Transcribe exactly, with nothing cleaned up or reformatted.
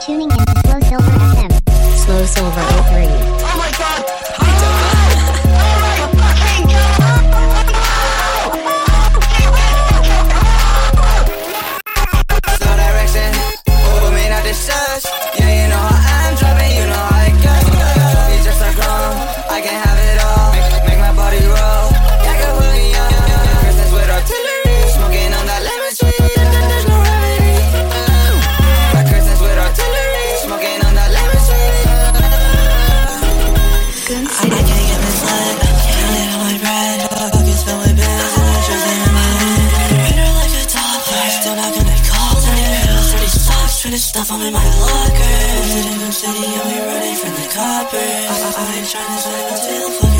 tuning in to Slow Silver F M. Slow Silver oh three. Oh my god! Slow direction, put me not distress. Yeah, you know how I'm driving, you know how it goes. You just like wrong, I can have it all. Make, make my body roll. I can put me on. Christmas with artillery, smoking on that lemon sweet. There's no remedy. Like Christmas with artillery, smoking on that lemon sweet. I, I can't get misled. Can't live on my bread. Pockets filled with bills and the truth in my head. Read her like a toddler, still not gonna call. Turning pills, dirty socks, trying to stuff them in my locker. Posted in Goom City and we running from the coppers. I, I, I ain't trying to sign no tail.